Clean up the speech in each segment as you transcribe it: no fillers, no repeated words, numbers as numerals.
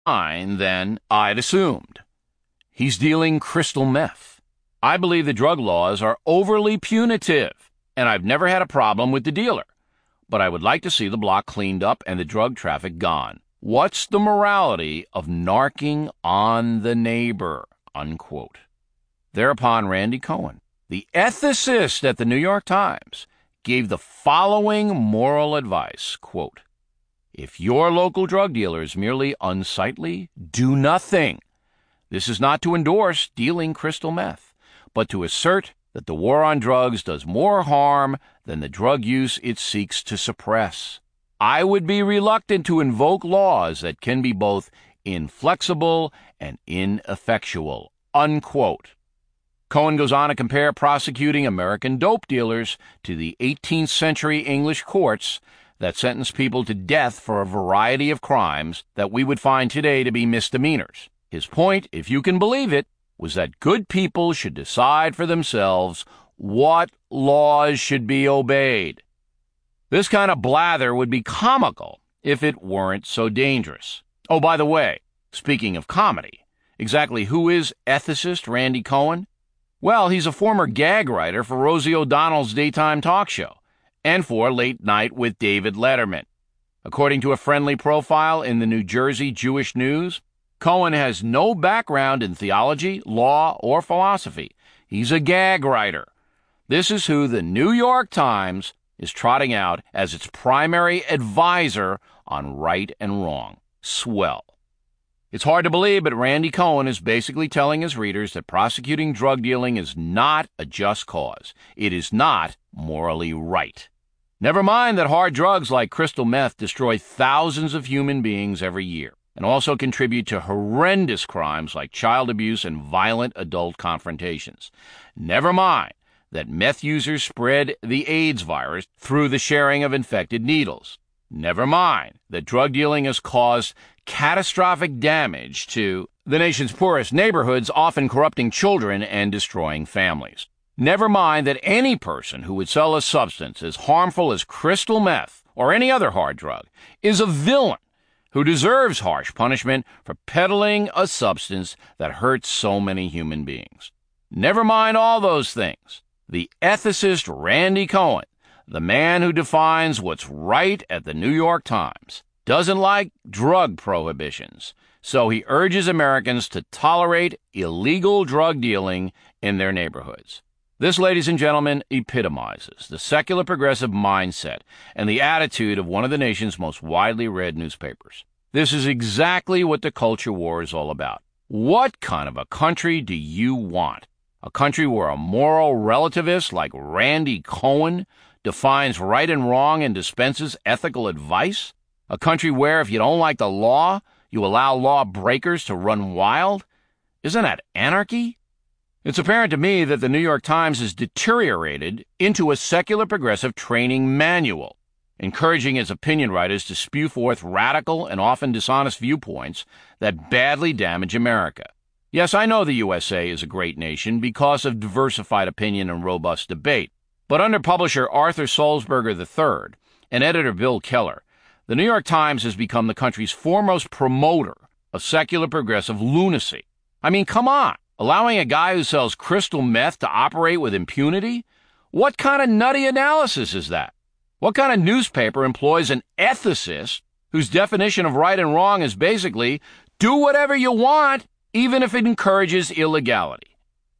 than I'd assumed. He's dealing crystal meth. I believe the drug laws are overly punitive, and I've never had a problem with the dealer. But I would like to see the block cleaned up and the drug traffic gone. What's the morality of narking on the neighbor?" Unquote. Thereupon Randy Cohen, the ethicist at the New York Times, gave the following moral advice, quote, "If your local drug dealer is merely unsightly, do nothing. This is not to endorse dealing crystal meth, but to assert that the war on drugs does more harm than the drug use it seeks to suppress. I would be reluctant to invoke laws that can be both inflexible and ineffectual." Unquote. Cohen goes on to compare prosecuting American dope dealers to the 18th century English courts that sentenced people to death for a variety of crimes that we would find today to be misdemeanors. His point, if you can believe it, was that good people should decide for themselves what laws should be obeyed. This kind of blather would be comical if it weren't so dangerous. Oh, by the way, speaking of comedy, exactly who is ethicist Randy Cohen? Well, he's a former gag writer for Rosie O'Donnell's daytime talk show and for Late Night with David Letterman. According to a friendly profile in the New Jersey Jewish News, Cohen has no background in theology, law, or philosophy. He's a gag writer. This is who the New York Times is trotting out as its primary advisor on right and wrong. Swell. It's hard to believe, but Randy Cohen is basically telling his readers that prosecuting drug dealing is not a just cause. It is not morally right. Never mind that hard drugs like crystal meth destroy thousands of human beings every year and also contribute to horrendous crimes like child abuse and violent adult confrontations. Never mind that meth users spread the AIDS virus through the sharing of infected needles. Never mind that drug dealing has caused catastrophic damage to the nation's poorest neighborhoods, often corrupting children and destroying families. Never mind that any person who would sell a substance as harmful as crystal meth or any other hard drug is a villain who deserves harsh punishment for peddling a substance that hurts so many human beings. Never mind all those things. The ethicist Randy Cohen, the man who defines what's right at the New York Times, doesn't like drug prohibitions, so he urges Americans to tolerate illegal drug dealing in their neighborhoods. This, ladies and gentlemen, epitomizes the secular progressive mindset and the attitude of one of the nation's most widely read newspapers. This is exactly what the culture war is all about. What kind of a country do you want? A country where a moral relativist like Randy Cohen defines right and wrong and dispenses ethical advice? A country where if you don't like the law, you allow lawbreakers to run wild? Isn't that anarchy? It's apparent to me that the New York Times has deteriorated into a secular progressive training manual, encouraging its opinion writers to spew forth radical and often dishonest viewpoints that badly damage America. Yes, I know the USA is a great nation because of diversified opinion and robust debate, but under publisher Arthur Sulzberger III and editor Bill Keller, the New York Times has become the country's foremost promoter of secular progressive lunacy. I mean, come on. Allowing a guy who sells crystal meth to operate with impunity? What kind of nutty analysis is that? What kind of newspaper employs an ethicist whose definition of right and wrong is basically do whatever you want, even if it encourages illegality?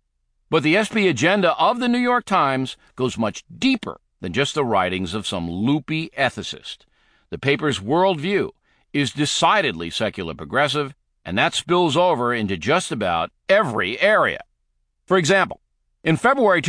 But the SP agenda of the New York Times goes much deeper than just the writings of some loopy ethicist. The paper's worldview is decidedly secular progressive, and that spills over into just about every area. For example, in February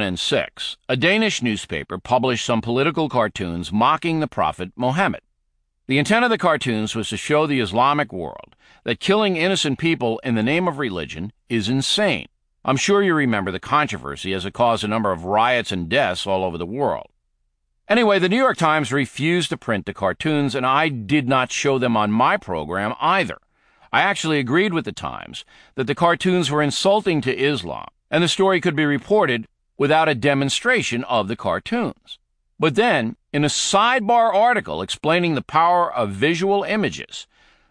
2006, a Danish newspaper published some political cartoons mocking the Prophet Muhammad. The intent of the cartoons was to show the Islamic world that killing innocent people in the name of religion is insane. I'm sure you remember the controversy as it caused a number of riots and deaths all over the world. Anyway, the New York Times refused to print the cartoons, and I did not show them on my program either. I actually agreed with the Times that the cartoons were insulting to Islam, and the story could be reported without a demonstration of the cartoons. But then, in a sidebar article explaining the power of visual images,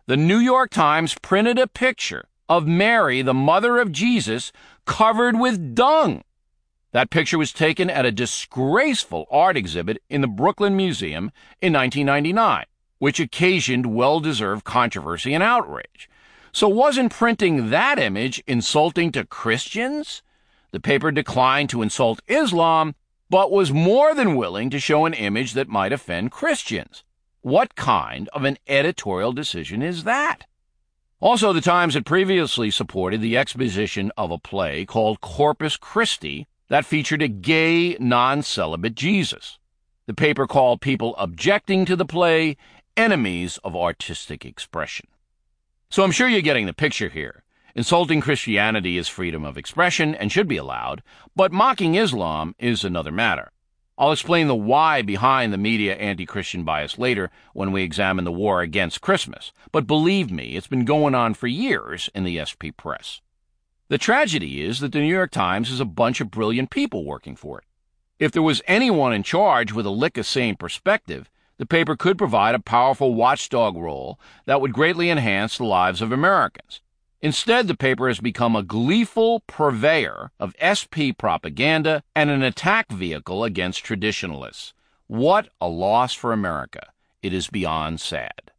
The New York Times printed a picture of Mary, the mother of Jesus, covered with dung. That picture was taken at a disgraceful art exhibit in the Brooklyn Museum in 1999, which occasioned well-deserved controversy and outrage. So wasn't printing that image insulting to Christians? The paper declined to insult Islam, but was more than willing to show an image that might offend Christians. What kind of an editorial decision is that? Also, the Times had previously supported the exposition of a play called Corpus Christi that featured a gay, non-celibate Jesus. The paper called people objecting to the play enemies of artistic expression. So I'm sure you're getting the picture here. Insulting Christianity is freedom of expression and should be allowed, but mocking Islam is another matter. I'll explain the why behind the media anti-Christian bias later when we examine the war against Christmas. But believe me, it's been going on for years in the SP press. The tragedy is that the New York Times is a bunch of brilliant people working for it. If there was anyone in charge with a lick of sane perspective, the paper could provide a powerful watchdog role that would greatly enhance the lives of Americans. Instead, the paper has become a gleeful purveyor of SP propaganda and an attack vehicle against traditionalists. What a loss for America. It is beyond sad.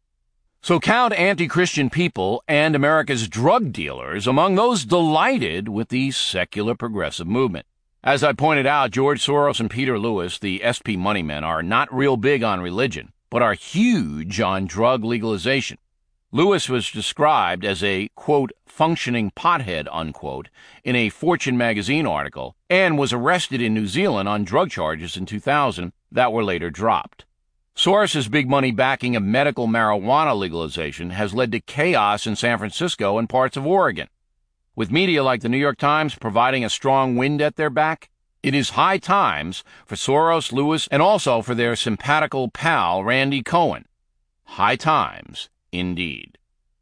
So count anti-Christian people and America's drug dealers among those delighted with the secular progressive movement. As I pointed out, George Soros and Peter Lewis, the SP money men, are not real big on religion, but are huge on drug legalization. Lewis was described as a, quote, functioning pothead, unquote, in a Fortune magazine article, and was arrested in New Zealand on drug charges in 2000 that were later dropped. Soros's big money backing of medical marijuana legalization has led to chaos in San Francisco and parts of Oregon. With media like the New York Times providing a strong wind at their back, it is high times for Soros, Lewis, and also for their simpatical pal, Randy Cohen. High times, indeed.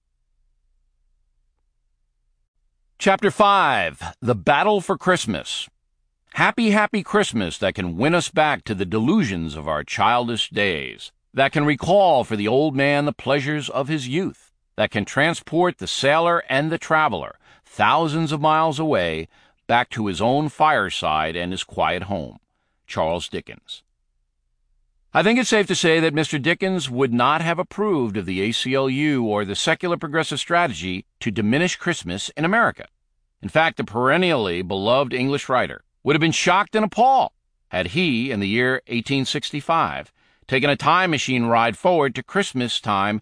Chapter 5, The Battle for Christmas. Happy, happy Christmas that can win us back to the delusions of our childish days, that can recall for the old man the pleasures of his youth, that can transport the sailor and the traveler thousands of miles away back to his own fireside and his quiet home. Charles Dickens. I think it's safe to say that Mr. Dickens would not have approved of the ACLU or the secular progressive strategy to diminish Christmas in America. In fact, the perennially beloved English writer would have been shocked and appalled had he, in the year 1865, taken a time machine ride forward to Christmas time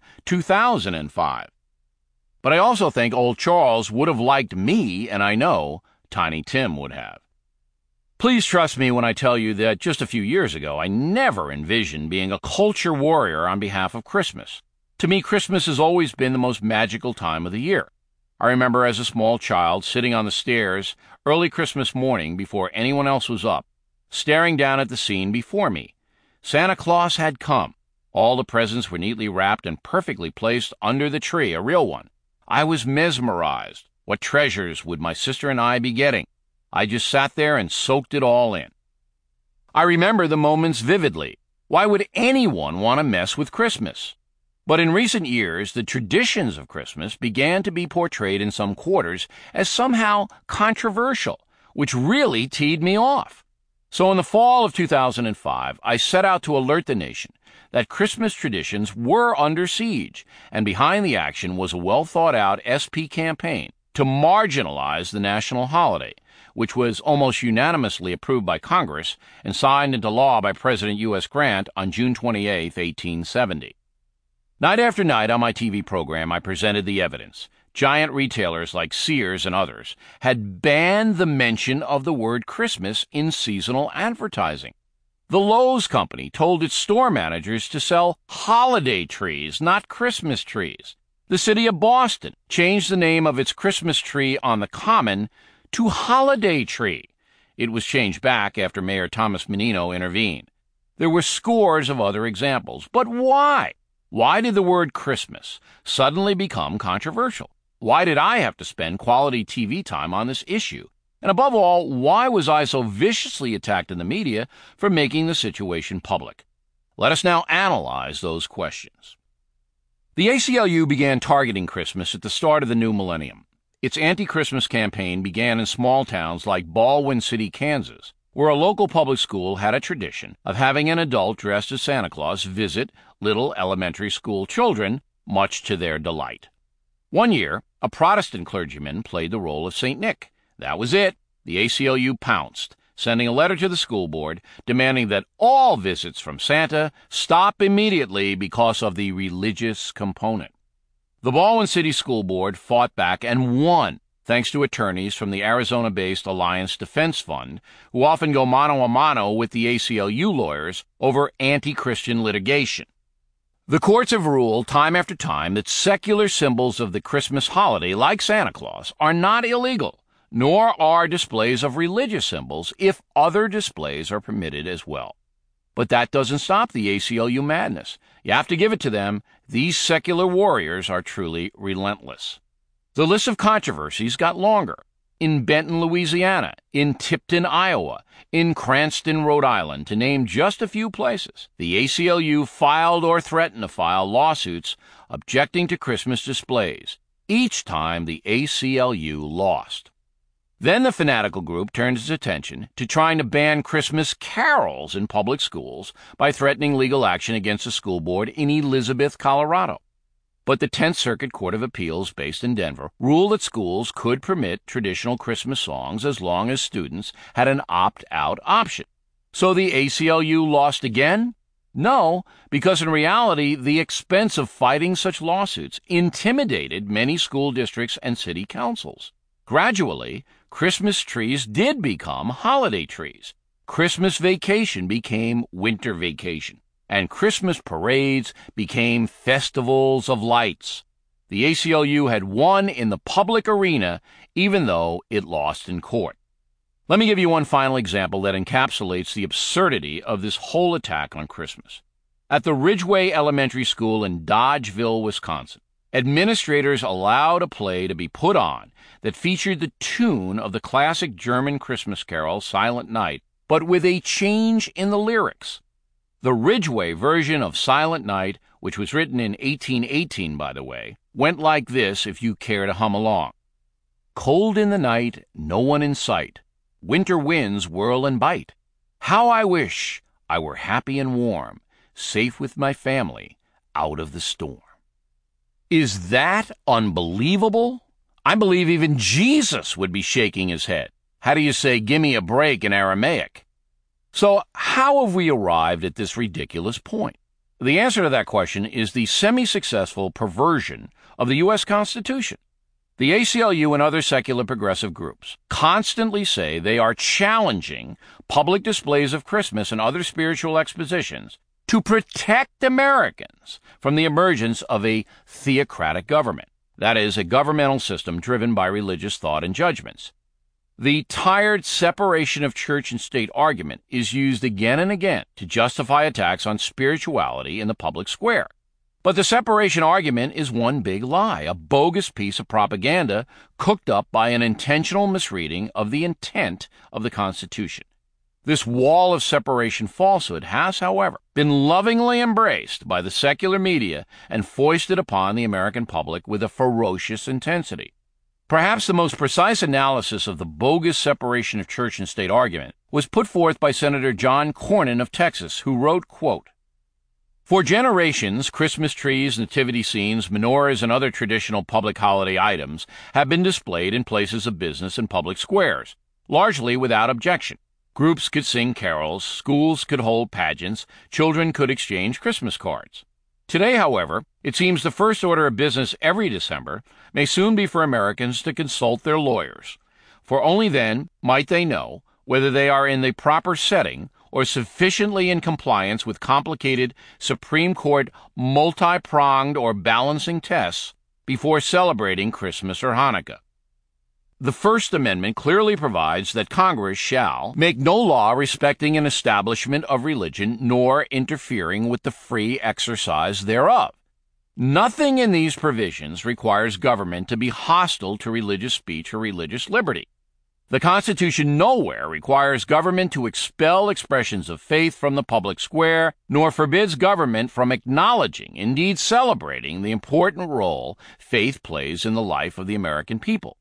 2005. But I also think old Charles would have liked me, and I know Tiny Tim would have. Please trust me when I tell you that just a few years ago, I never envisioned being a culture warrior on behalf of Christmas. To me, Christmas has always been the most magical time of the year. I remember as a small child sitting on the stairs early Christmas morning before anyone else was up, staring down at the scene before me. Santa Claus had come. All the presents were neatly wrapped and perfectly placed under the tree, a real one. I was mesmerized. What treasures would my sister and I be getting? I just sat there and soaked it all in. I remember the moments vividly. Why would anyone want to mess with Christmas? But in recent years, the traditions of Christmas began to be portrayed in some quarters as somehow controversial, which really teed me off. So in the fall of 2005, I set out to alert the nation that Christmas traditions were under siege, and behind the action was a well-thought-out SP campaign to marginalize the national holiday, which was almost unanimously approved by Congress and signed into law by President U.S. Grant on June 28, 1870. Night after night on my TV program, I presented the evidence. Giant retailers like Sears and others had banned the mention of the word Christmas in seasonal advertising. The Lowe's company told its store managers to sell holiday trees, not Christmas trees. The city of Boston changed the name of its Christmas tree on the Common to Holiday Tree. It was changed back after Mayor Thomas Menino intervened. There were scores of other examples. But why? Why did the word Christmas suddenly become controversial? Why did I have to spend quality TV time on this issue? And above all, why was I so viciously attacked in the media for making the situation public? Let us now analyze those questions. The ACLU began targeting Christmas at the start of the new millennium. Its anti-Christmas campaign began in small towns like Baldwin City, Kansas, where a local public school had a tradition of having an adult dressed as Santa Claus visit little elementary school children, much to their delight. One year, a Protestant clergyman played the role of St. Nick. That was it. The ACLU pounced, sending a letter to the school board demanding that all visits from Santa stop immediately because of the religious component. The Baldwin City School Board fought back and won, thanks to attorneys from the Arizona-based Alliance Defense Fund, who often go mano a mano with the ACLU lawyers over anti-Christian litigation. The courts have ruled time after time that secular symbols of the Christmas holiday, like Santa Claus, are not illegal, nor are displays of religious symbols if other displays are permitted as well. But that doesn't stop the ACLU madness. You have to give it to them. These secular warriors are truly relentless. The list of controversies got longer. In Benton, Louisiana, in Tipton, Iowa, in Cranston, Rhode Island, to name just a few places, the ACLU filed or threatened to file lawsuits objecting to Christmas displays. Each time the ACLU lost. Then the fanatical group turned its attention to trying to ban Christmas carols in public schools by threatening legal action against a school board in Elizabeth, Colorado. But the 10th Circuit Court of Appeals, based in Denver, ruled that schools could permit traditional Christmas songs as long as students had an opt-out option. So the ACLU lost again? No, because in reality, the expense of fighting such lawsuits intimidated many school districts and city councils. Gradually, Christmas trees did become holiday trees. Christmas vacation became winter vacation. And Christmas parades became festivals of lights. The ACLU had won in the public arena, even though it lost in court. Let me give you one final example that encapsulates the absurdity of this whole attack on Christmas. At the Ridgeway Elementary School in Dodgeville, Wisconsin, administrators allowed a play to be put on that featured the tune of the classic German Christmas carol, Silent Night, but with a change in the lyrics. The Ridgeway version of Silent Night, which was written in 1818, by the way, went like this if you care to hum along. Cold in the night, no one in sight. Winter winds whirl and bite. How I wish I were happy and warm, safe with my family, out of the storm. Is that unbelievable? I believe even Jesus would be shaking his head. How do you say, gimme a break in Aramaic? So how have we arrived at this ridiculous point? The answer to that question is the semi-successful perversion of the U.S. Constitution. The ACLU and other secular progressive groups constantly say they are challenging public displays of Christmas and other spiritual expositions to protect Americans from the emergence of a theocratic government, that is, a governmental system driven by religious thought and judgments. The tired separation of church and state argument is used again and again to justify attacks on spirituality in the public square. But the separation argument is one big lie, a bogus piece of propaganda cooked up by an intentional misreading of the intent of the Constitution. This wall of separation falsehood has, however, been lovingly embraced by the secular media and foisted upon the American public with a ferocious intensity. Perhaps the most precise analysis of the bogus separation of church and state argument was put forth by Senator John Cornyn of Texas, who wrote, quote, "For generations, Christmas trees, nativity scenes, menorahs, and other traditional public holiday items have been displayed in places of business and public squares, largely without objection. Groups could sing carols, schools could hold pageants, children could exchange Christmas cards. Today, however, it seems the first order of business every December may soon be for Americans to consult their lawyers, for only then might they know whether they are in the proper setting or sufficiently in compliance with complicated Supreme Court multi-pronged or balancing tests before celebrating Christmas or Hanukkah. The First Amendment clearly provides that Congress shall make no law respecting an establishment of religion nor interfering with the free exercise thereof. Nothing in these provisions requires government to be hostile to religious speech or religious liberty. The Constitution nowhere requires government to expel expressions of faith from the public square, nor forbids government from acknowledging, indeed celebrating, the important role faith plays in the life of the American people.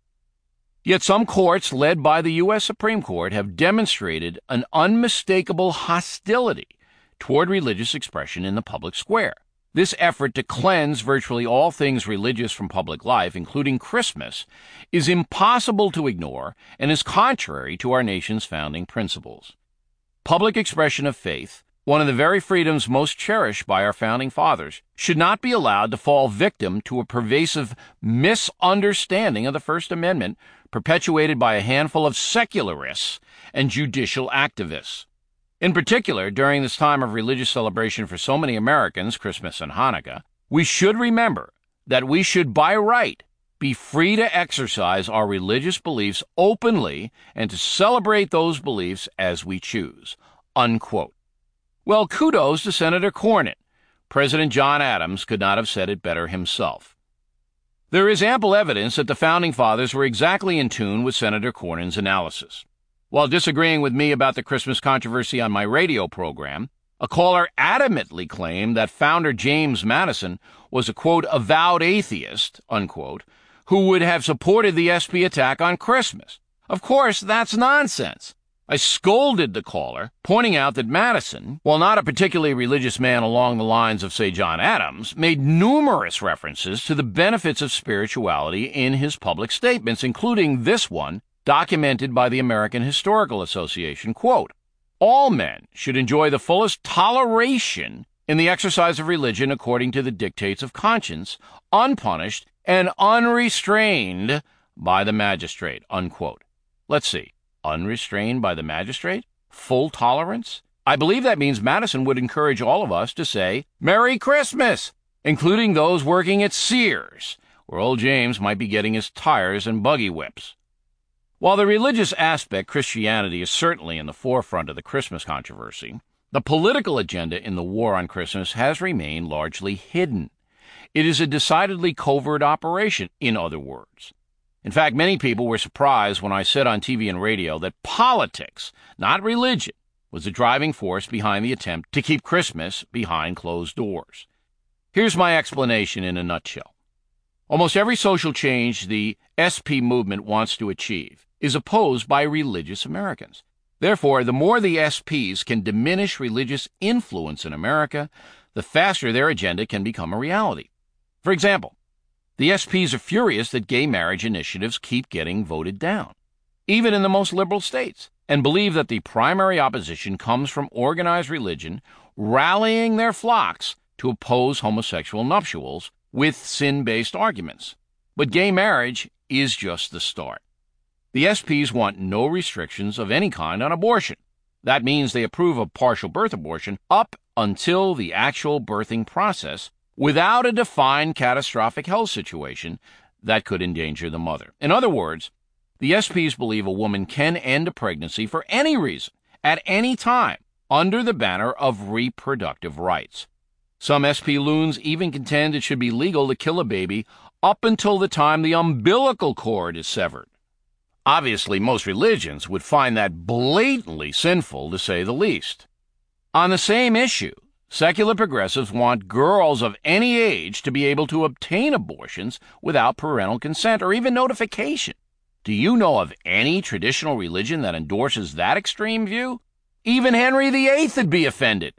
Yet some courts, led by the U.S. Supreme Court, have demonstrated an unmistakable hostility toward religious expression in the public square. This effort to cleanse virtually all things religious from public life, including Christmas, is impossible to ignore and is contrary to our nation's founding principles. Public expression of faith, one of the very freedoms most cherished by our founding fathers, should not be allowed to fall victim to a pervasive misunderstanding of the First Amendment perpetuated by a handful of secularists and judicial activists. In particular, during this time of religious celebration for so many Americans, Christmas and Hanukkah, we should remember that we should by right be free to exercise our religious beliefs openly and to celebrate those beliefs as we choose." Unquote. Well, kudos to Senator Cornyn. President John Adams could not have said it better himself. There is ample evidence that the Founding Fathers were exactly in tune with Senator Cornyn's analysis. While disagreeing with me about the Christmas controversy on my radio program, a caller adamantly claimed that founder James Madison was a, quote, avowed atheist, unquote, who would have supported the SP attack on Christmas. Of course, that's nonsense. I scolded the caller, pointing out that Madison, while not a particularly religious man along the lines of, say, John Adams, made numerous references to the benefits of spirituality in his public statements, including this one, documented by the American Historical Association, quote, "All men should enjoy the fullest toleration in the exercise of religion according to the dictates of conscience, unpunished and unrestrained by the magistrate," unquote. Let's see. Unrestrained by the magistrate? Full tolerance? I believe that means Madison would encourage all of us to say, "Merry Christmas," including those working at Sears, where old James might be getting his tires and buggy whips. While the religious aspect, Christianity, is certainly in the forefront of the Christmas controversy, the political agenda in the war on Christmas has remained largely hidden. It is a decidedly covert operation, in other words. In fact, many people were surprised when I said on TV and radio that politics, not religion, was the driving force behind the attempt to keep Christmas behind closed doors. Here's my explanation in a nutshell. Almost every social change the SP movement wants to achieve is opposed by religious Americans. Therefore, the more the SPs can diminish religious influence in America, the faster their agenda can become a reality. For example, the SPs are furious that gay marriage initiatives keep getting voted down, even in the most liberal states, and believe that the primary opposition comes from organized religion rallying their flocks to oppose homosexual nuptials with sin-based arguments. But gay marriage is just the start. The SPs want no restrictions of any kind on abortion. That means they approve of partial birth abortion up until the actual birthing process without a defined catastrophic health situation that could endanger the mother. In other words, the SPs believe a woman can end a pregnancy for any reason, at any time, under the banner of reproductive rights. Some SP loons even contend it should be legal to kill a baby up until the time the umbilical cord is severed. Obviously, most religions would find that blatantly sinful, to say the least. On the same issue, secular progressives want girls of any age to be able to obtain abortions without parental consent or even notification. Do you know of any traditional religion that endorses that extreme view? Even Henry VIII would be offended.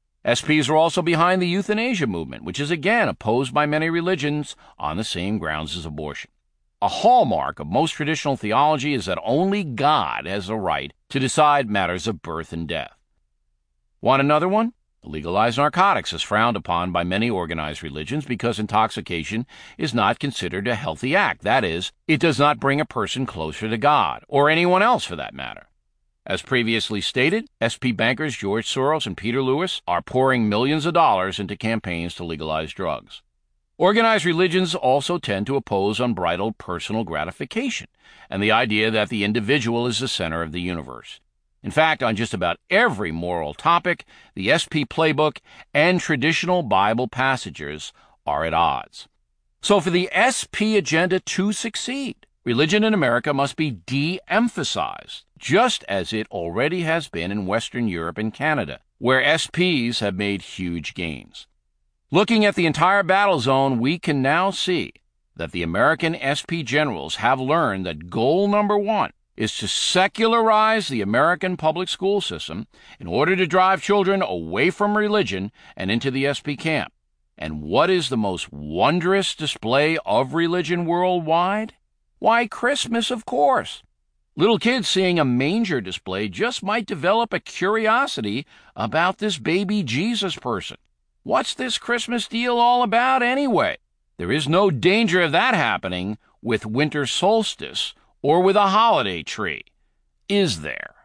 SPs are also behind the euthanasia movement, which is again opposed by many religions on the same grounds as abortion. A hallmark of most traditional theology is that only God has the right to decide matters of birth and death. Want another one? Legalized narcotics is frowned upon by many organized religions because intoxication is not considered a healthy act. That is, it does not bring a person closer to God, or anyone else for that matter. As previously stated, SP bankers George Soros and Peter Lewis are pouring millions of dollars into campaigns to legalize drugs. Organized religions also tend to oppose unbridled personal gratification and the idea that the individual is the center of the universe. In fact, on just about every moral topic, the SP playbook and traditional Bible passages are at odds. So for the SP agenda to succeed, Religion in America must be de-emphasized, just as it already has been in Western Europe and Canada, where SPs have made huge gains. Looking at the entire battle zone, we can now see that the American SP generals have learned that goal number one is to secularize the American public school system in order to drive children away from religion and into the SP camp. And what is the most wondrous display of religion worldwide? Why, Christmas, of course. Little kids seeing a manger display just might develop a curiosity about this baby Jesus person. What's this Christmas deal all about anyway? There is no danger of that happening with winter solstice or with a holiday tree, is there?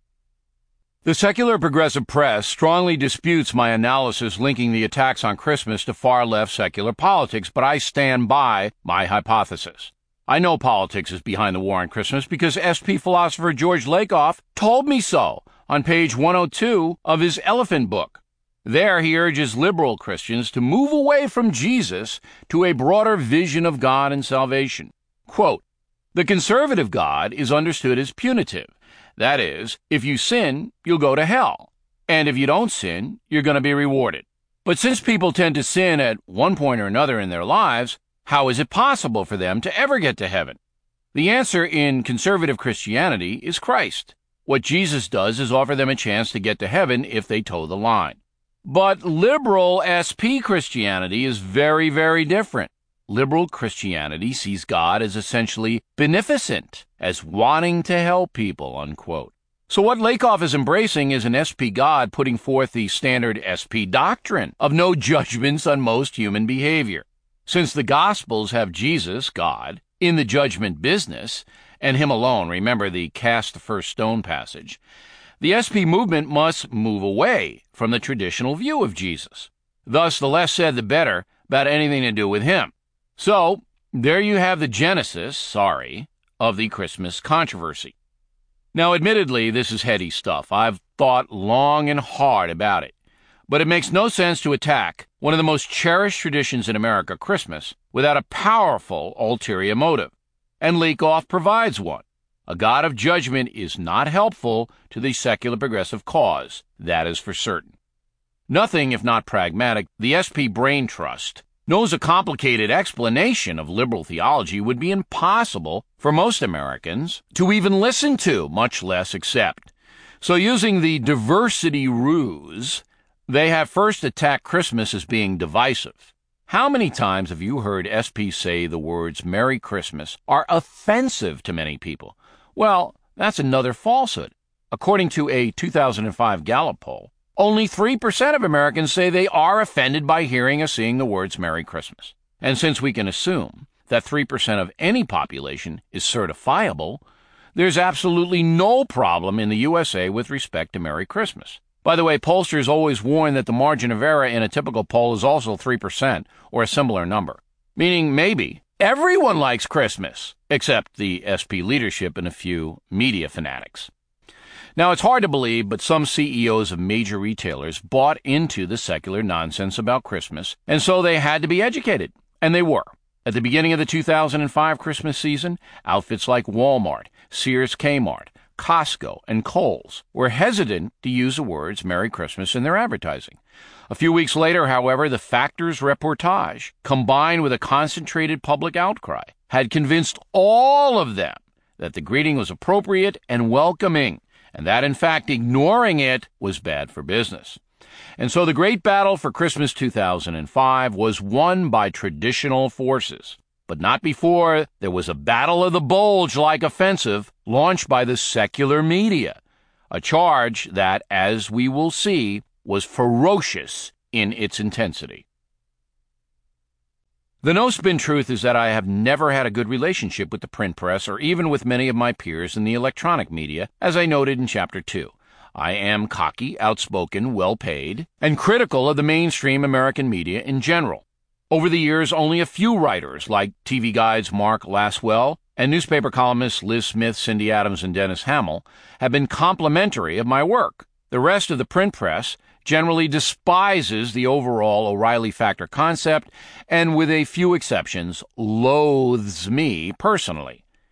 The secular progressive press strongly disputes my analysis linking the attacks on Christmas to far-left secular politics, but I stand by my hypothesis. I know politics is behind the war on Christmas because SP philosopher George Lakoff told me so on page 102 of his Elephant Book. There he urges liberal Christians to move away from Jesus to a broader vision of God and salvation. Quote, "The conservative God is understood as punitive. That is, if you sin, you'll go to hell. And if you don't sin, you're going to be rewarded. But since people tend to sin at one point or another in their lives, how is it possible for them to ever get to heaven? The answer in conservative Christianity is Christ. What Jesus does is offer them a chance to get to heaven if they toe the line. But liberal SP Christianity is very, very different. Liberal Christianity sees God as essentially beneficent, as wanting to help people," unquote. So what Lakoff is embracing is an SP God putting forth the standard SP doctrine of no judgments on most human behavior. Since the Gospels have Jesus, God, in the judgment business, and him alone, remember the cast the first stone passage, the SP movement must move away from the traditional view of Jesus. Thus, the less said, the better about anything to do with him. So, there you have the genesis, of the Christmas controversy. Now, admittedly, this is heady stuff. I've thought long and hard about it. But it makes no sense to attack one of the most cherished traditions in America, Christmas, without a powerful ulterior motive. And Lakoff provides one. A God of judgment is not helpful to the secular progressive cause. That is for certain. Nothing, if not pragmatic, the SP Brain Trust knows a complicated explanation of liberal theology would be impossible for most Americans to even listen to, much less accept. So using the diversity ruse, they have first attacked Christmas as being divisive. How many times have you heard SP say the words Merry Christmas are offensive to many people? Well, that's another falsehood. According to a 2005 Gallup poll, only 3% of Americans say they are offended by hearing or seeing the words Merry Christmas. And since we can assume that 3% of any population is certifiable, there's absolutely no problem in the USA with respect to Merry Christmas. By the way, pollsters always warn that the margin of error in a typical poll is also 3% or a similar number, meaning maybe everyone likes Christmas, except the SP leadership and a few media fanatics. Now, it's hard to believe, but some CEOs of major retailers bought into the secular nonsense about Christmas, and so they had to be educated, and they were. At the beginning of the 2005 Christmas season, outfits like Walmart, Sears Kmart, Costco, and Kohl's were hesitant to use the words Merry Christmas in their advertising. A few weeks later, however, the Factors reportage, combined with a concentrated public outcry, had convinced all of them that the greeting was appropriate and welcoming, and that, in fact, ignoring it was bad for business. And so the great battle for Christmas 2005 was won by traditional forces, but not before there was a battle of the bulge-like offensive launched by the secular media, a charge that, as we will see, was ferocious in its intensity. The no-spin truth is that I have never had a good relationship with the print press or even with many of my peers in the electronic media, as I noted in Chapter 2. I am cocky, outspoken, well-paid, and critical of the mainstream American media in general. Over the years, only a few writers, like TV Guide's Mark Laswell and newspaper columnists Liz Smith, Cindy Adams, and Dennis Hamill, have been complimentary of my work. The rest of the print press generally despises the overall O'Reilly factor concept and, with a few exceptions, loathes me personally.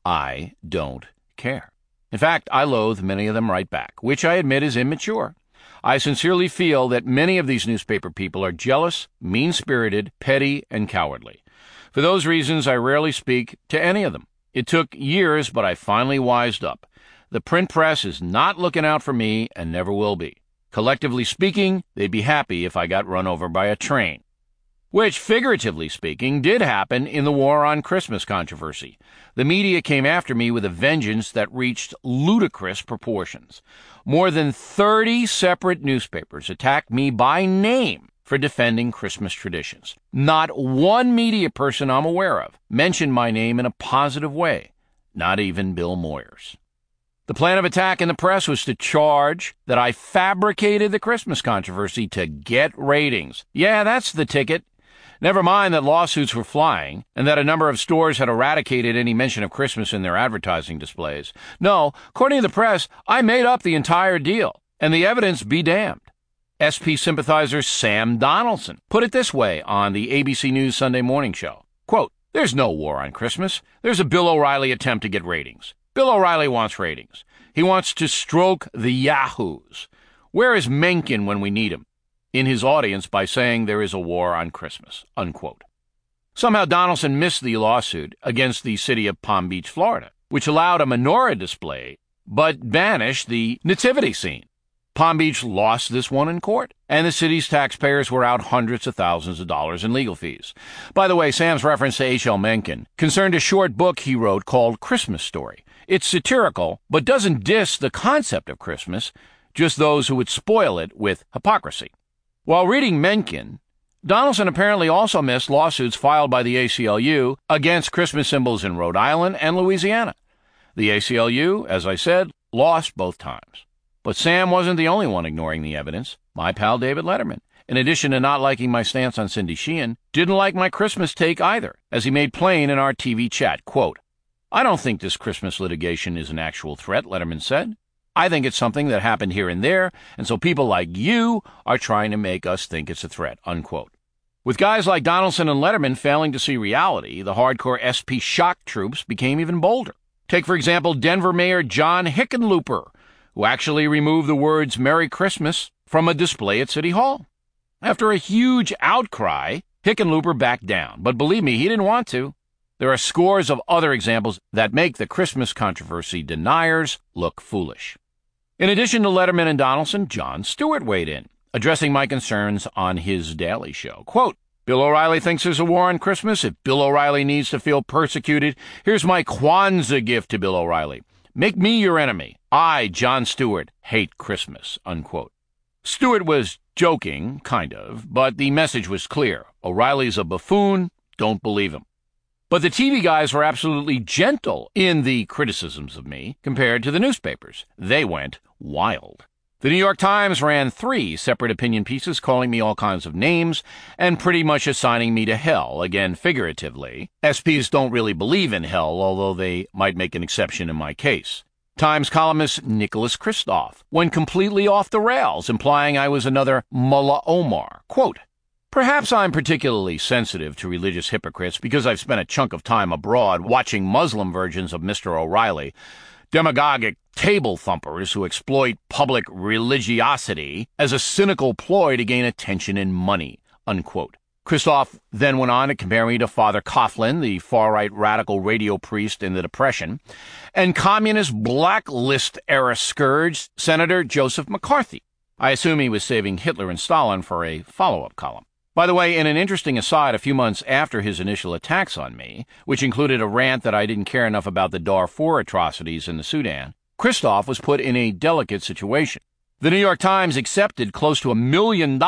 I don't care. In fact, I loathe many of them right back, which I admit is immature. I sincerely feel that many of these newspaper people are jealous, mean-spirited, petty, and cowardly. For those reasons, I rarely speak to any of them. It took years, but I finally wised up. The print press is not looking out for me and never will be. Collectively speaking, they'd be happy if I got run over by a train. Which, figuratively speaking, did happen in the War on Christmas controversy. The media came after me with a vengeance that reached ludicrous proportions. More than 30 separate newspapers attacked me by name for defending Christmas traditions. Not one media person I'm aware of mentioned my name in a positive way, not even Bill Moyers. The plan of attack in the press was to charge that I fabricated the Christmas controversy to get ratings. Yeah, that's the ticket. Never mind that lawsuits were flying and that a number of stores had eradicated any mention of Christmas in their advertising displays. No, according to the press, I made up the entire deal, and the evidence be damned. SP sympathizer Sam Donaldson put it this way on the ABC News Sunday morning show. Quote, "There's no war on Christmas. There's a Bill O'Reilly attempt to get ratings. Bill O'Reilly wants ratings. He wants to stroke the yahoos. Where is Mencken when we need him? In his audience by saying there is a war on Christmas," unquote. Somehow Donaldson missed the lawsuit against the city of Palm Beach, Florida, which allowed a menorah display but banished the nativity scene. Palm Beach lost this one in court, and the city's taxpayers were out hundreds of thousands of dollars in legal fees. By the way, Sam's reference to H.L. Mencken concerned a short book he wrote called Christmas Story. It's satirical, but doesn't diss the concept of Christmas, just those who would spoil it with hypocrisy. While reading Mencken, Donaldson apparently also missed lawsuits filed by the ACLU against Christmas symbols in Rhode Island and Louisiana. The ACLU, as I said, lost both times. But Sam wasn't the only one ignoring the evidence. My pal David Letterman, in addition to not liking my stance on Cindy Sheehan, didn't like my Christmas take either, as he made plain in our TV chat. Quote, "I don't think this Christmas litigation is an actual threat," Letterman said. "I think it's something that happened here and there, and so people like you are trying to make us think it's a threat," unquote. With guys like Donaldson and Letterman failing to see reality, the hardcore SP shock troops became even bolder. Take, for example, Denver Mayor John Hickenlooper, who actually removed the words Merry Christmas from a display at City Hall. After a huge outcry, Hickenlooper backed down, but believe me, he didn't want to. There are scores of other examples that make the Christmas controversy deniers look foolish. In addition to Letterman and Donaldson, Jon Stewart weighed in, addressing my concerns on his Daily Show. Quote, "Bill O'Reilly thinks there's a war on Christmas. If Bill O'Reilly needs to feel persecuted, here's my Kwanzaa gift to Bill O'Reilly. Make me your enemy. I, Jon Stewart, hate Christmas," unquote. Stewart was joking, kind of, but the message was clear. O'Reilly's a buffoon. Don't believe him. But the TV guys were absolutely gentle in the criticisms of me compared to the newspapers. They went wild. The New York Times ran 3 separate opinion pieces calling me all kinds of names and pretty much assigning me to hell, again figuratively. SPs don't really believe in hell, although they might make an exception in my case. Times columnist Nicholas Kristof went completely off the rails, implying I was another Mullah Omar. Quote, "Perhaps I'm particularly sensitive to religious hypocrites because I've spent a chunk of time abroad watching Muslim versions of Mr. O'Reilly, demagogic table thumpers who exploit public religiosity as a cynical ploy to gain attention and money," unquote. Kristof then went on to compare me to Father Coughlin, the far-right radical radio priest in the Depression, and communist blacklist-era scourge Senator Joseph McCarthy. I assume he was saving Hitler and Stalin for a follow-up column. By the way, in an interesting aside, a few months after his initial attacks on me, which included a rant that I didn't care enough about the Darfur atrocities in the Sudan, Kristof was put in a delicate situation. The New York Times accepted close to $1 million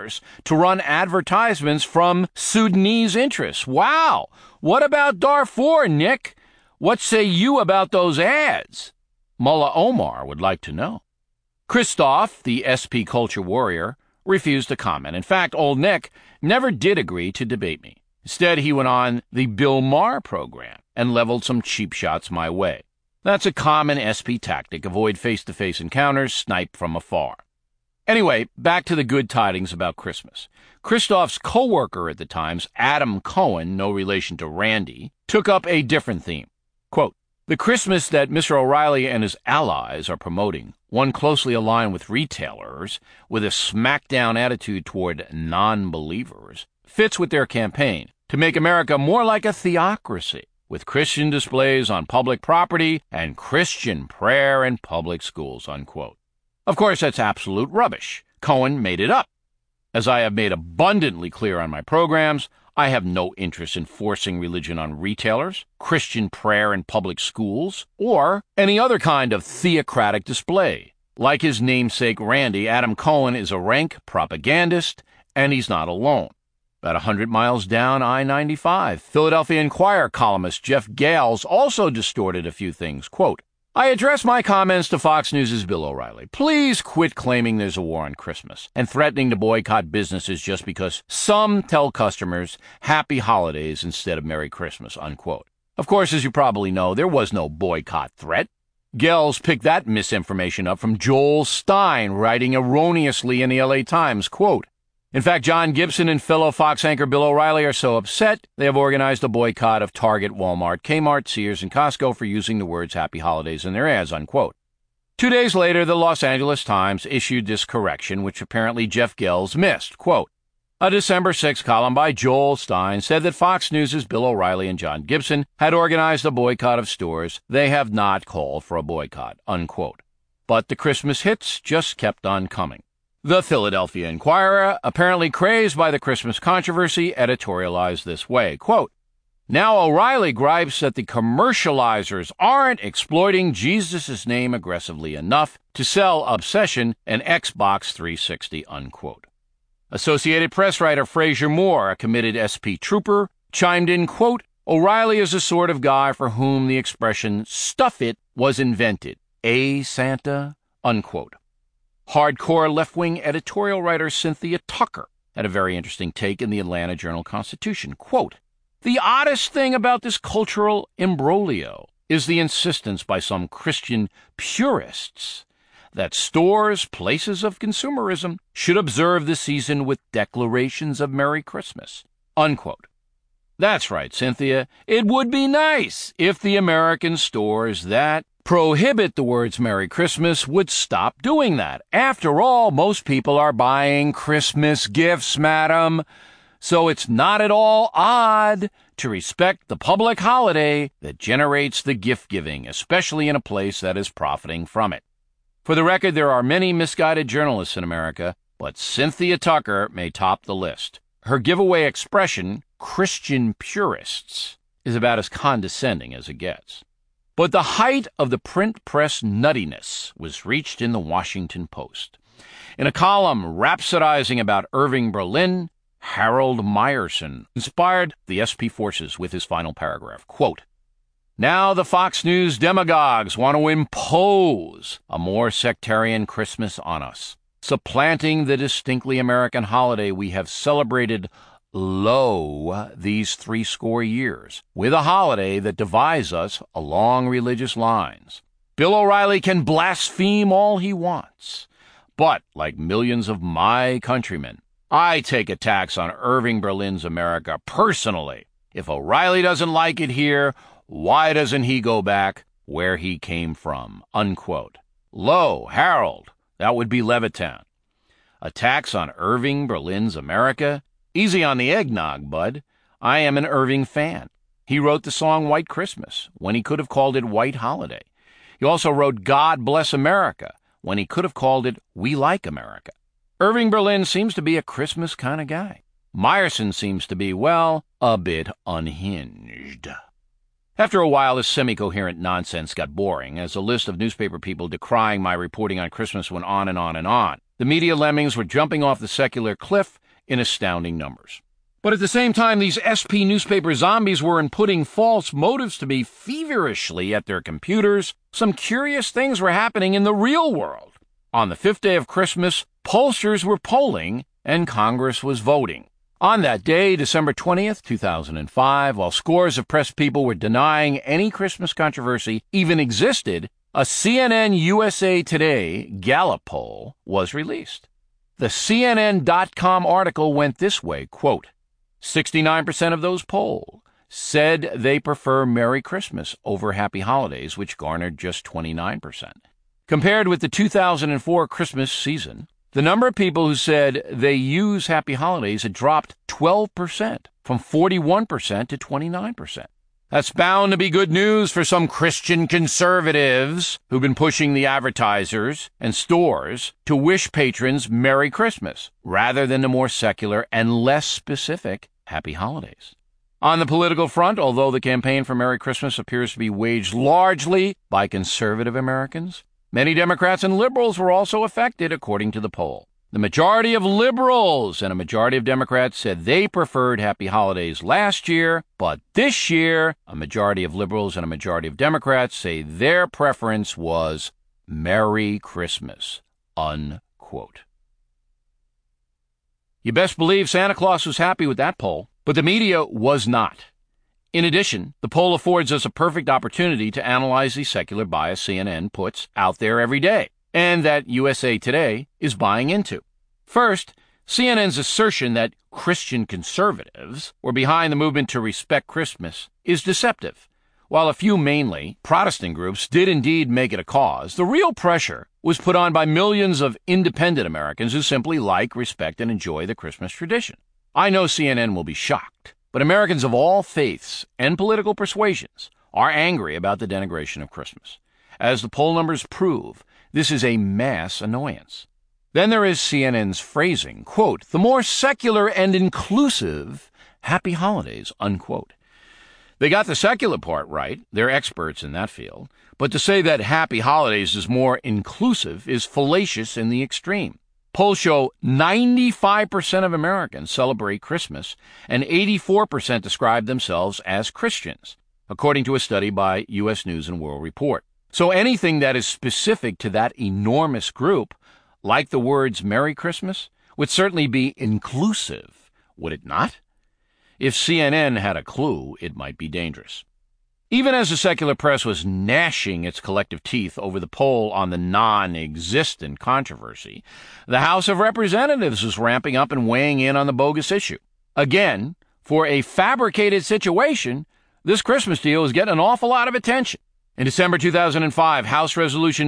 to run advertisements from Sudanese interests. Wow! What about Darfur, Nick? What say you about those ads? Mullah Omar would like to know. Kristof, the SP culture warrior, refused to comment. In fact, old Nick never did agree to debate me. Instead, he went on the Bill Maher program and leveled some cheap shots my way. That's a common SP tactic. Avoid face-to-face encounters, snipe from afar. Anyway, back to the good tidings about Christmas. Kristof's co-worker at the Times, Adam Cohen, no relation to Randy, took up a different theme. Quote, The Christmas that Mr. O'Reilly and his allies are promoting, one closely aligned with retailers with a smackdown attitude toward non-believers, fits with their campaign to make America more like a theocracy, with Christian displays on public property and Christian prayer in public schools, unquote. Of course, that's absolute rubbish. Cohen made it up. As I have made abundantly clear on my programs, I have no interest in forcing religion on retailers, Christian prayer in public schools, or any other kind of theocratic display. Like his namesake Randy, Adam Cohen is a rank propagandist, and he's not alone. About 100 miles down I-95, Philadelphia Inquirer columnist Jeff Gales also distorted a few things. Quote, I address my comments to Fox News' Bill O'Reilly. Please quit claiming there's a war on Christmas and threatening to boycott businesses just because some tell customers Happy Holidays instead of Merry Christmas, unquote. Of course, as you probably know, there was no boycott threat. Gels picked that misinformation up from Joel Stein, writing erroneously in the LA Times, quote, in fact, John Gibson and fellow Fox anchor Bill O'Reilly are so upset, they have organized a boycott of Target, Walmart, Kmart, Sears, and Costco for using the words Happy Holidays in their ads, unquote. 2 days later, the Los Angeles Times issued this correction, which apparently Jeff Gels missed. Quote, a December 6 column by Joel Stein said that Fox News' Bill O'Reilly and John Gibson had organized a boycott of stores. They have not called for a boycott, unquote. But the Christmas hits just kept on coming. The Philadelphia Inquirer, apparently crazed by the Christmas controversy, editorialized this way, quote, now O'Reilly gripes that the commercializers aren't exploiting Jesus' name aggressively enough to sell Obsession and Xbox 360, unquote. Associated Press writer Fraser Moore, a committed SP trooper, chimed in, quote, O'Reilly is the sort of guy for whom the expression stuff it was invented. Santa, unquote. Hardcore left-wing editorial writer Cynthia Tucker had a very interesting take in the Atlanta Journal-Constitution. Quote, the oddest thing about this cultural imbroglio is the insistence by some Christian purists that stores, places of consumerism, should observe the season with declarations of Merry Christmas, unquote. That's right, Cynthia. It would be nice if the American stores that prohibit the words Merry Christmas would stop doing that. After all, most people are buying Christmas gifts, madam. So it's not at all odd to respect the public holiday that generates the gift-giving, especially in a place that is profiting from it. For the record, there are many misguided journalists in America, but Cynthia Tucker may top the list. Her giveaway expression, Christian purists, is about as condescending as it gets. But the height of the print press nuttiness was reached in the Washington Post. In a column rhapsodizing about Irving Berlin, Harold Meyerson inspired the SP forces with his final paragraph. Quote, now the Fox News demagogues want to impose a more sectarian Christmas on us, supplanting the distinctly American holiday we have celebrated these 80 years, with a holiday that divides us along religious lines. Bill O'Reilly can blaspheme all he wants, but like millions of my countrymen, I take attacks on Irving Berlin's America personally. If O'Reilly doesn't like it here, why doesn't he go back where he came from? Unquote. Harold, that would be Levittown. Attacks on Irving Berlin's America? Easy on the eggnog, bud. I am an Irving fan. He wrote the song White Christmas when he could have called it White Holiday. He also wrote God Bless America when he could have called it We Like America. Irving Berlin seems to be a Christmas kind of guy. Meyerson seems to be, well, a bit unhinged. After a while, this semi-coherent nonsense got boring, as a list of newspaper people decrying my reporting on Christmas went on and on and on. The media lemmings were jumping off the secular cliff in astounding numbers. But at the same time, these SP newspaper zombies were inputting false motives to be feverishly at their computers. Some curious things were happening in the real world. On the 5th day of Christmas, pollsters were polling, and Congress was voting. On that day, December 20th, 2005, while scores of press people were denying any Christmas controversy even existed, a CNN USA Today Gallup poll was released. The CNN.com article went this way, quote, 69% of those polled said they prefer Merry Christmas over Happy Holidays, which garnered just 29%. Compared with the 2004 Christmas season, the number of people who said they use Happy Holidays had dropped 12%, from 41% to 29%. That's bound to be good news for some Christian conservatives who've been pushing the advertisers and stores to wish patrons Merry Christmas, rather than the more secular and less specific Happy Holidays. On the political front, although the campaign for Merry Christmas appears to be waged largely by conservative Americans, many Democrats and liberals were also affected, according to the poll. The majority of liberals and a majority of Democrats said they preferred Happy Holidays last year, but this year, a majority of liberals and a majority of Democrats say their preference was Merry Christmas, unquote. You best believe Santa Claus was happy with that poll, but the media was not. In addition, the poll affords us a perfect opportunity to analyze the secular bias CNN puts out there every day, and that USA Today is buying into. First, CNN's assertion that Christian conservatives were behind the movement to respect Christmas is deceptive. While a few mainly Protestant groups did indeed make it a cause, the real pressure was put on by millions of independent Americans who simply like, respect, and enjoy the Christmas tradition. I know CNN will be shocked, but Americans of all faiths and political persuasions are angry about the denigration of Christmas. As the poll numbers prove, this is a mass annoyance. Then there is CNN's phrasing, quote, the more secular and inclusive Happy Holidays, unquote. They got the secular part right. They're experts in that field. But to say that Happy Holidays is more inclusive is fallacious in the extreme. Polls show 95% of Americans celebrate Christmas, and 84% describe themselves as Christians, according to a study by U.S. News & World Report. So anything that is specific to that enormous group, like the words Merry Christmas, would certainly be inclusive, would it not? If CNN had a clue, it might be dangerous. Even as the secular press was gnashing its collective teeth over the poll on the non-existent controversy, the House of Representatives was ramping up and weighing in on the bogus issue. Again, for a fabricated situation, this Christmas deal is getting an awful lot of attention. In December 2005, House Resolution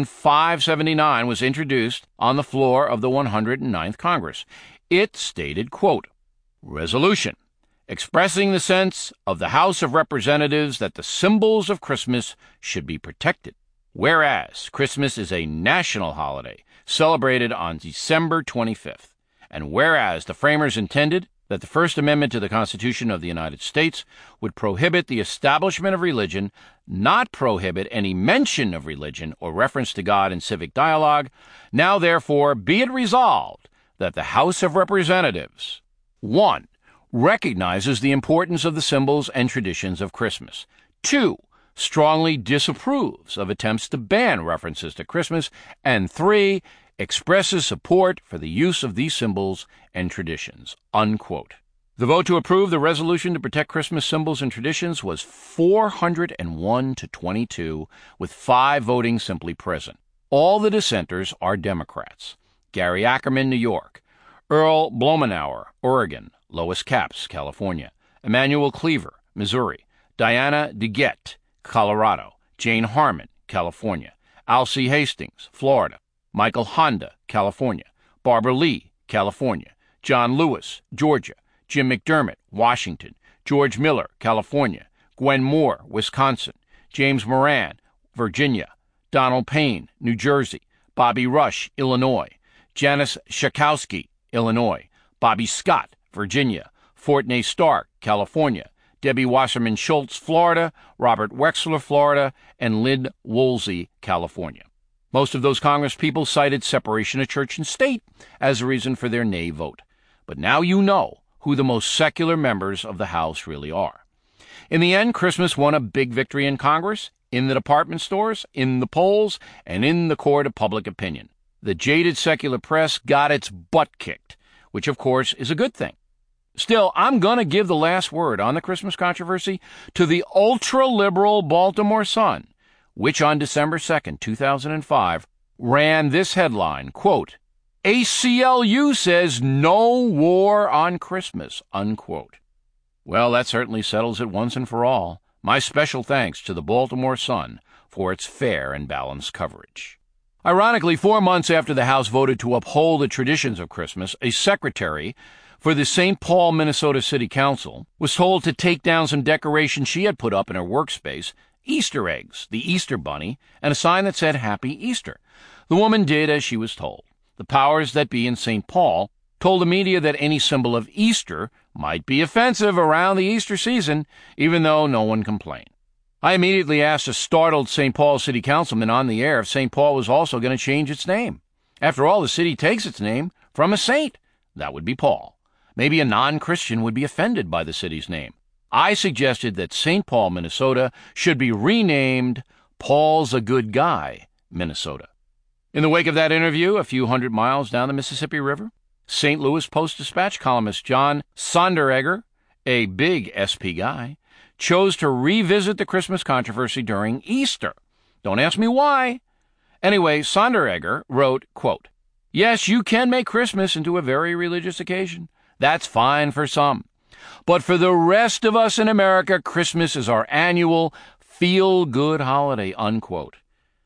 579 was introduced on the floor of the 109th Congress. It stated, quote, Resolution expressing the sense of the House of Representatives that the symbols of Christmas should be protected. Whereas Christmas is a national holiday celebrated on December 25th, and whereas the framers intended that the First Amendment to the Constitution of the United States would prohibit the establishment of religion, not prohibit any mention of religion or reference to God in civic dialogue, now therefore be it resolved that the House of Representatives, 1. recognizes the importance of the symbols and traditions of Christmas, 2. strongly disapproves of attempts to ban references to Christmas, and 3. expresses support for the use of these symbols and traditions, unquote. The vote to approve the resolution to protect Christmas symbols and traditions was 401 to 22, with 5 voting simply present. All the dissenters are Democrats. Gary Ackerman, New York. Earl Blumenauer, Oregon. Lois Capps, California. Emmanuel Cleaver, Missouri. Diana DeGette, Colorado. Jane Harmon, California. Alcee Hastings, Florida. Michael Honda, California. Barbara Lee, California. John Lewis, Georgia. Jim McDermott, Washington. George Miller, California. Gwen Moore, Wisconsin. James Moran, Virginia. Donald Payne, New Jersey. Bobby Rush, Illinois. Janice Schakowsky, Illinois. Bobby Scott, Virginia. Fortney Stark, California. Debbie Wasserman Schultz, Florida. Robert Wexler, Florida. And Lynn Woolsey, California. Most of those congresspeople cited separation of church and state as a reason for their nay vote. But now you know who the most secular members of the House really are. In the end, Christmas won a big victory in Congress, in the department stores, in the polls, and in the court of public opinion. The jaded secular press got its butt kicked, which of course is a good thing. Still, I'm going to give the last word on the Christmas controversy to the ultra-liberal Baltimore Sun, which on December 2nd, 2005, ran this headline, quote, ACLU says no war on Christmas, unquote. Well, that certainly settles it once and for all. My special thanks to the Baltimore Sun for its fair and balanced coverage. Ironically, 4 months after the House voted to uphold the traditions of Christmas, a secretary for the St. Paul, Minnesota City Council was told to take down some decorations she had put up in her workspace, Easter eggs, the Easter bunny, and a sign that said Happy Easter. The woman did as she was told. The powers that be in St. Paul told the media that any symbol of Easter might be offensive around the Easter season, even though no one complained. I immediately asked a startled St. Paul city councilman on the air if St. Paul was also going to change its name. After all, the city takes its name from a saint. That would be Paul. Maybe a non-Christian would be offended by the city's name. I suggested that St. Paul, Minnesota should be renamed Paul's a Good Guy, Minnesota. In the wake of that interview, a few hundred miles down the Mississippi River, St. Louis Post-Dispatch columnist John Sonderegger, a big SP guy, chose to revisit the Christmas controversy during Easter. Don't ask me why. Anyway, Sonderegger wrote, quote, "Yes, you can make Christmas into a very religious occasion. That's fine for some. But for the rest of us in America, Christmas is our annual feel-good holiday," unquote.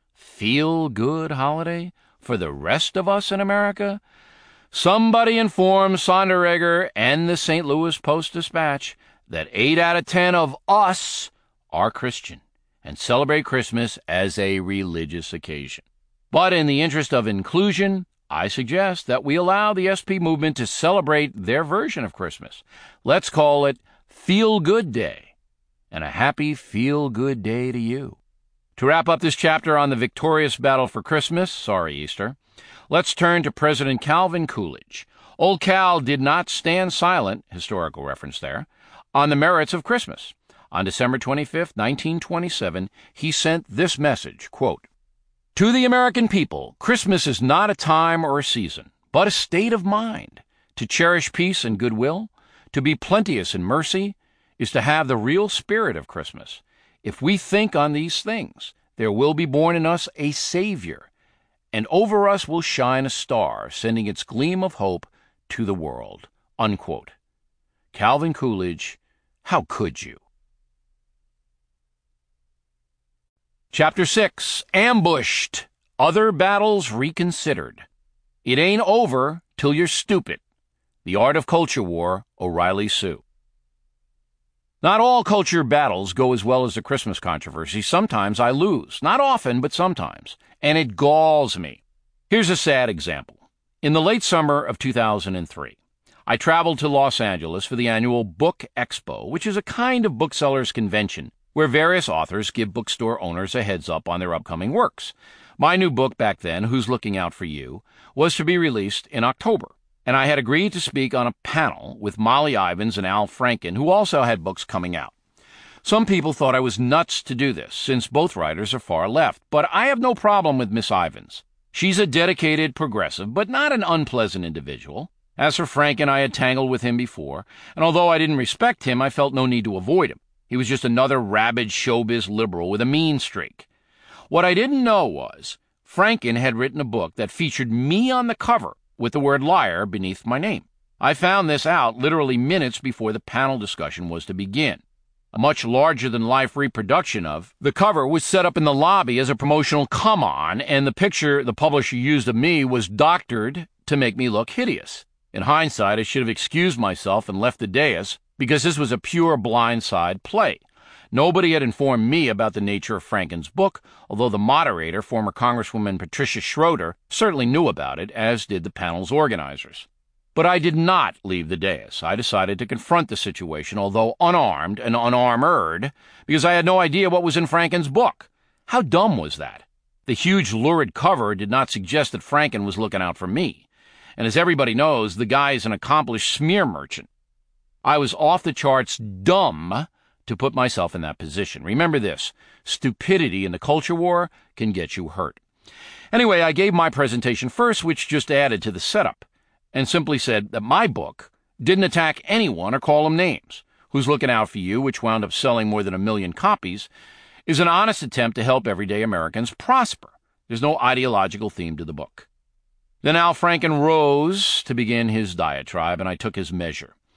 Feel-good holiday for the rest of us in America? Somebody informed Sonderegger and the St. Louis Post-Dispatch that 8 out of 10 of us are Christian and celebrate Christmas as a religious occasion. But in the interest of inclusion, I suggest that we allow the SP movement to celebrate their version of Christmas. Let's call it Feel Good Day, and a happy Feel Good Day to you. To wrap up this chapter on the victorious battle for Christmas, sorry Easter, let's turn to President Calvin Coolidge. Old Cal did not stand silent, historical reference there, on the merits of Christmas. On December 25, 1927, he sent this message, quote, "To the American people, Christmas is not a time or a season, but a state of mind. To cherish peace and goodwill, to be plenteous in mercy, is to have the real spirit of Christmas. If we think on these things, there will be born in us a Savior, and over us will shine a star, sending its gleam of hope to the world." Unquote. Calvin Coolidge, how could you? Chapter 6, Ambushed, Other Battles Reconsidered. It ain't over till you're stupid. The Art of Culture War, O'Reilly Sue. Not all culture battles go as well as the Christmas controversy. Sometimes I lose. Not often, but sometimes. And it galls me. Here's a sad example. In the late summer of 2003, I traveled to Los Angeles for the annual Book Expo, which is a kind of booksellers' convention where various authors give bookstore owners a heads up on their upcoming works. My new book back then, Who's Looking Out for You, was to be released in October, and I had agreed to speak on a panel with Molly Ivins and Al Franken, who also had books coming out. Some people thought I was nuts to do this, since both writers are far left, but I have no problem with Miss Ivins. She's a dedicated progressive, but not an unpleasant individual. As for Franken, I had tangled with him before, and although I didn't respect him, I felt no need to avoid him. He was just another rabid showbiz liberal with a mean streak. What I didn't know was Franken had written a book that featured me on the cover with the word liar beneath my name. I found this out literally minutes before the panel discussion was to begin. A much larger-than-life reproduction of the cover was set up in the lobby as a promotional come-on, and the picture the publisher used of me was doctored to make me look hideous. In hindsight, I should have excused myself and left the dais, because this was a pure blindside play. Nobody had informed me about the nature of Franken's book, although the moderator, former Congresswoman Patricia Schroeder, certainly knew about it, as did the panel's organizers. But I did not leave the dais. I decided to confront the situation, although unarmed and unarmored, because I had no idea what was in Franken's book. How dumb was that? The huge lurid cover did not suggest that Franken was looking out for me. And as everybody knows, the guy is an accomplished smear merchant. I was off the charts dumb to put myself in that position. Remember this, stupidity in the culture war can get you hurt. Anyway, I gave my presentation first, which just added to the setup, and simply said that my book didn't attack anyone or call them names. Who's Looking Out for You, which wound up selling more than 1 million copies, is an honest attempt to help everyday Americans prosper. There's no ideological theme to the book. Then Al Franken rose to begin his diatribe, and I took his measure.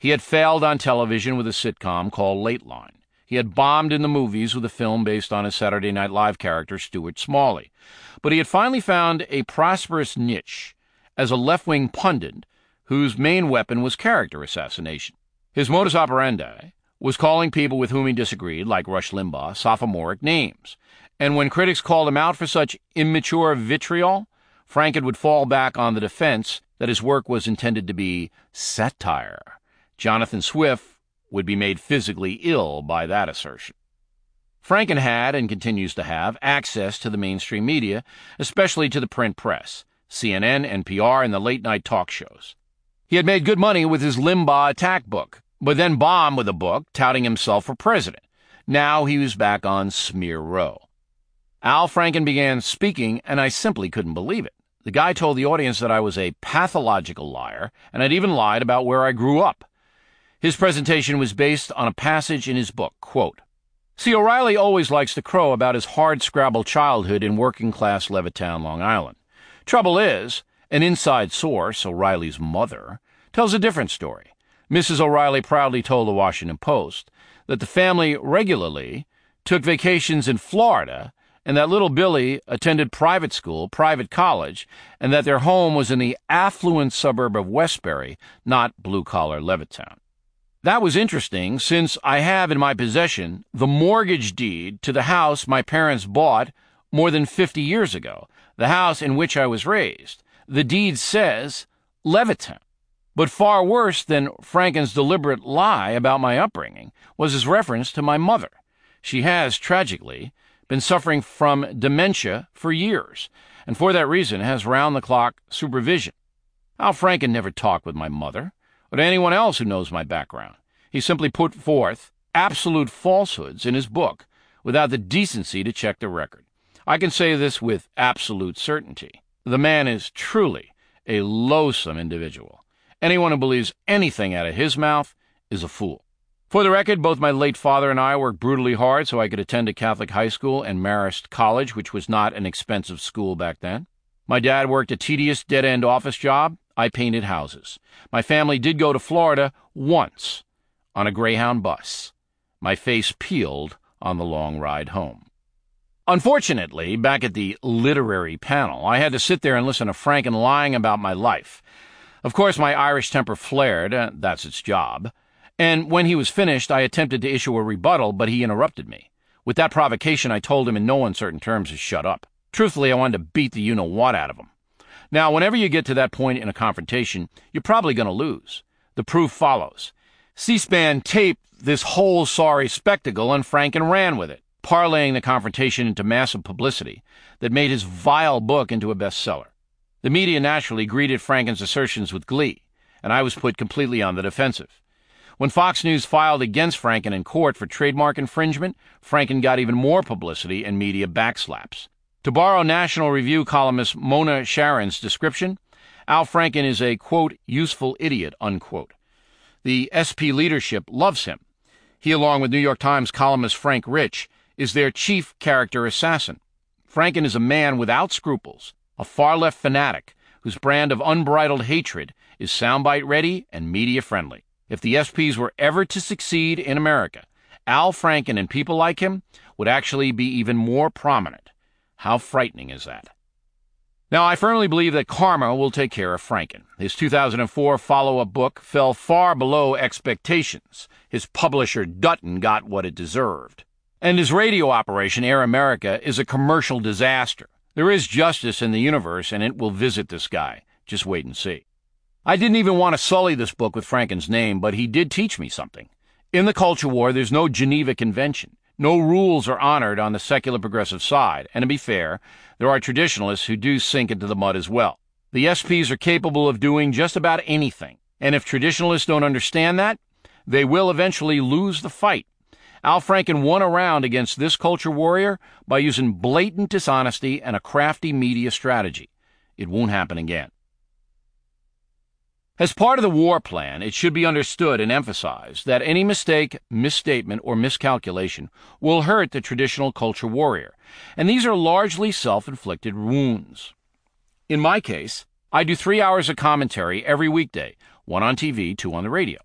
He had failed on television with a sitcom called Late Line. He had bombed in the movies with a film based on his Saturday Night Live character, Stuart Smalley. But he had finally found a prosperous niche as a left-wing pundit whose main weapon was character assassination. His modus operandi was calling people with whom he disagreed, like Rush Limbaugh, sophomoric names. And when critics called him out for such immature vitriol, Franken would fall back on the defense that his work was intended to be satire. Jonathan Swift would be made physically ill by that assertion. Franken had, and continues to have, access to the mainstream media, especially to the print press, CNN, NPR, and the late-night talk shows. He had made good money with his Limbaugh attack book, but then bombed with a book touting himself for president. Now he was back on Smear Row. Al Franken began speaking, and I simply couldn't believe it. The guy told the audience that I was a pathological liar, and I'd even lied about where I grew up. His presentation was based on a passage in his book, quote, "See, O'Reilly always likes to crow about his hard-scrabble childhood in working-class Levittown, Long Island. Trouble is, an inside source, O'Reilly's mother, tells a different story. Mrs. O'Reilly proudly told the Washington Post that the family regularly took vacations in Florida and that little Billy attended private school, private college, and that their home was in the affluent suburb of Westbury, not blue-collar Levittown. That was interesting, since I have in my possession the mortgage deed to the house my parents bought more than 50 years ago, the house in which I was raised. The deed says Levittown. But far worse than Franken's deliberate lie about my upbringing was his reference to my mother. She has, tragically, been suffering from dementia for years, and for that reason has round-the-clock supervision. Al Franken never talked with my mother, or to anyone else who knows my background. He simply put forth absolute falsehoods in his book without the decency to check the record. I can say this with absolute certainty. The man is truly a loathsome individual. Anyone who believes anything out of his mouth is a fool. For the record, both my late father and I worked brutally hard so I could attend a Catholic high school and Marist College, which was not an expensive school back then. My dad worked a tedious dead-end office job. I painted houses. My family did go to Florida once on a Greyhound bus. My face peeled on the long ride home. Unfortunately, back at the literary panel, I had to sit there and listen to Franken lying about my life. Of course, my Irish temper flared. That's its job. And when he was finished, I attempted to issue a rebuttal, but he interrupted me. With that provocation, I told him in no uncertain terms to shut up. Truthfully, I wanted to beat the you-know-what out of him. Now, whenever you get to that point in a confrontation, you're probably going to lose. The proof follows. C-SPAN taped this whole sorry spectacle, and Franken ran with it, parlaying the confrontation into massive publicity that made his vile book into a bestseller. The media naturally greeted Franken's assertions with glee, and I was put completely on the defensive. When Fox News filed against Franken in court for trademark infringement, Franken got even more publicity and media backslaps. To borrow National Review columnist Mona Sharon's description, Al Franken is a, quote, useful idiot, unquote. The SP leadership loves him. He, along with New York Times columnist Frank Rich, is their chief character assassin. Franken is a man without scruples, a far-left fanatic whose brand of unbridled hatred is soundbite ready and media-friendly. If the SPs were ever to succeed in America, Al Franken and people like him would actually be even more prominent. How frightening is that? Now, I firmly believe that karma will take care of Franken. His 2004 follow-up book fell far below expectations. His publisher, Dutton, got what it deserved. And his radio operation, Air America, is a commercial disaster. There is justice in the universe, and it will visit this guy. Just wait and see. I didn't even want to sully this book with Franken's name, but he did teach me something. In the culture war, there's no Geneva Convention. No rules are honored on the secular progressive side, and to be fair, there are traditionalists who do sink into the mud as well. The SPs are capable of doing just about anything, and if traditionalists don't understand that, they will eventually lose the fight. Al Franken won a round against this culture warrior by using blatant dishonesty and a crafty media strategy. It won't happen again. As part of the war plan, it should be understood and emphasized that any mistake, misstatement, or miscalculation will hurt the traditional culture warrior, and these are largely self-inflicted wounds. In my case, I do 3 hours of commentary every weekday, 1 on TV, 2 on the radio,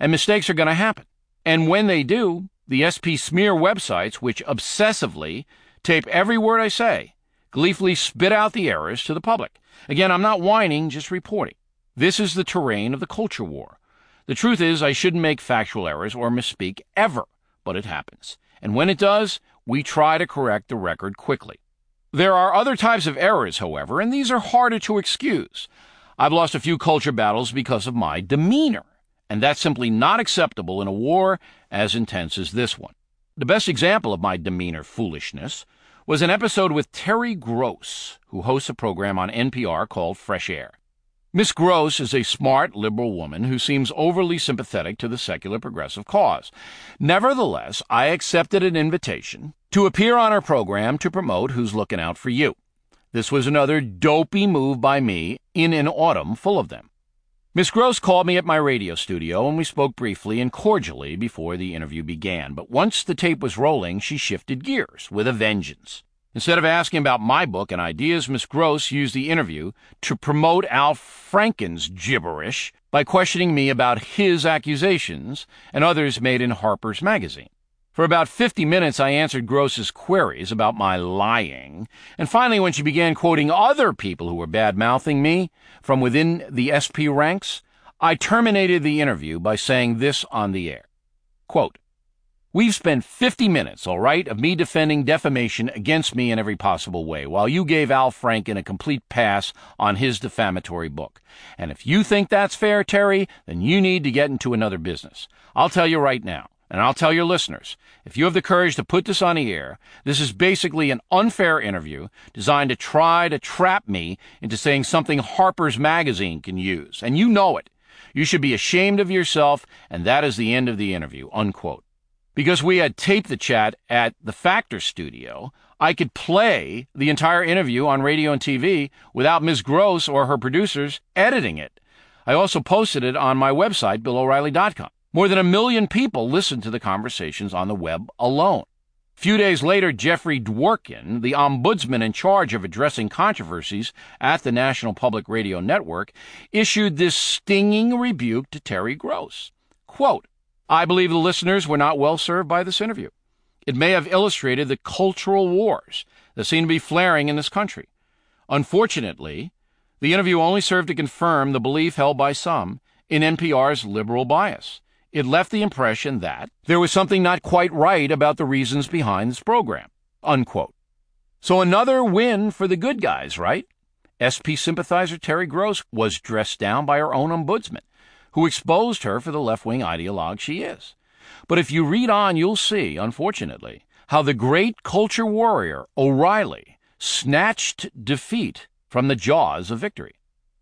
and mistakes are going to happen. And when they do, the SP smear websites, which obsessively tape every word I say, gleefully spit out the errors to the public. Again, I'm not whining, just reporting. This is the terrain of the culture war. The truth is, I shouldn't make factual errors or misspeak ever, but it happens. And when it does, we try to correct the record quickly. There are other types of errors, however, and these are harder to excuse. I've lost a few culture battles because of my demeanor, and that's simply not acceptable in a war as intense as this one. The best example of my demeanor foolishness was an episode with Terry Gross, who hosts a program on NPR called Fresh Air. Miss Gross is a smart, liberal woman who seems overly sympathetic to the secular progressive cause. Nevertheless, I accepted an invitation to appear on her program to promote Who's Looking Out for You. This was another dopey move by me in an autumn full of them. Miss Gross called me at my radio studio, and we spoke briefly and cordially before the interview began. But once the tape was rolling, she shifted gears with a vengeance. Instead of asking about my book and ideas, Miss Gross used the interview to promote Al Franken's gibberish by questioning me about his accusations and others made in Harper's Magazine. For about 50 minutes, I answered Gross's queries about my lying, and finally, when she began quoting other people who were bad-mouthing me from within the SP ranks, I terminated the interview by saying this on the air. Quote, "We've spent 50 minutes, all right, of me defending defamation against me in every possible way, while you gave Al Franken a complete pass on his defamatory book. And if you think that's fair, Terry, then you need to get into another business. I'll tell you right now, and I'll tell your listeners, if you have the courage to put this on the air, this is basically an unfair interview designed to try to trap me into saying something Harper's Magazine can use. And you know it. You should be ashamed of yourself, and that is the end of the interview," unquote. Because we had taped the chat at the Factor studio, I could play the entire interview on radio and TV without Ms. Gross or her producers editing it. I also posted it on my website, BillO'Reilly.com. More than 1 million people listened to the conversations on the web alone. A few days later, Jeffrey Dworkin, the ombudsman in charge of addressing controversies at the National Public Radio Network, issued this stinging rebuke to Terry Gross. Quote, "I believe the listeners were not well served by this interview. It may have illustrated the cultural wars that seem to be flaring in this country. Unfortunately, the interview only served to confirm the belief held by some in NPR's liberal bias. It left the impression that there was something not quite right about the reasons behind this program," unquote. So another win for the good guys, right? SP sympathizer Terry Gross was dressed down by her own ombudsman, who exposed her for the left-wing ideologue she is. But if you read on, you'll see, unfortunately, how the great culture warrior O'Reilly snatched defeat from the jaws of victory.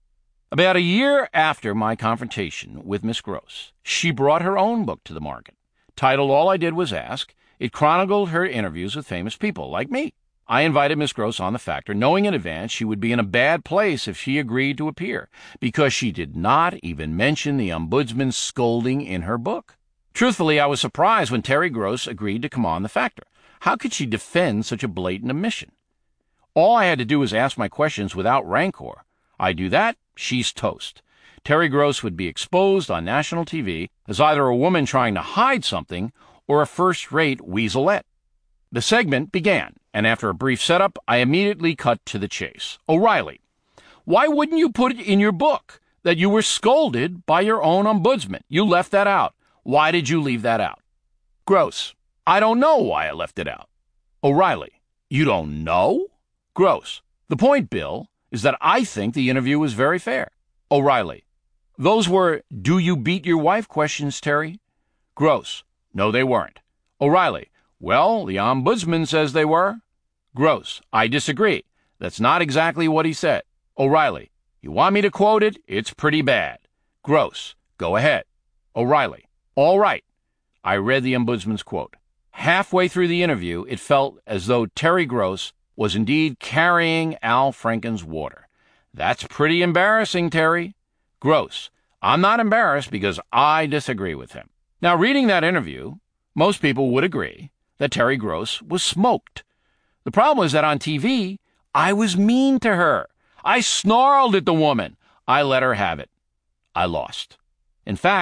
About a year after my confrontation with Miss Gross, she brought her own book to the market. Titled All I Did Was Ask, it chronicled her interviews with famous people like me. I invited Miss Gross on the Factor, knowing in advance she would be in a bad place if she agreed to appear, because she did not even mention the ombudsman's scolding in her book. Truthfully, I was surprised when Terry Gross agreed to come on the Factor. How could she defend such a blatant omission? All I had to do was ask my questions without rancor. I do that, she's toast. Terry Gross would be exposed on national TV as either a woman trying to hide something or a first-rate weaselette. The segment began, and after a brief setup, I immediately cut to the chase. "O'Reilly, why wouldn't you put it in your book that you were scolded by your own ombudsman? You left that out. Why did you leave that out?" Gross, "I don't know why I left it out." O'Reilly, "You don't know?" Gross, "The point, Bill, is that I think the interview was very fair." O'Reilly, "Those were do you beat your wife questions, Terry?" Gross, "No, they weren't." O'Reilly, "Well, the ombudsman says they were." Gross, "I disagree. That's not exactly what he said." O'Reilly, "You want me to quote it? It's pretty bad." Gross, "Go ahead." O'Reilly, "All right." I read the ombudsman's quote. Halfway through the interview, it felt as though Terry Gross was indeed carrying Al Franken's water. "That's pretty embarrassing, Terry." Gross, "I'm not embarrassed because I disagree with him." Now, reading that interview, most people would agree that Terry Gross was smoked. The problem was that on TV, I was mean to her. I snarled at the woman. I let her have it. I lost. In fact,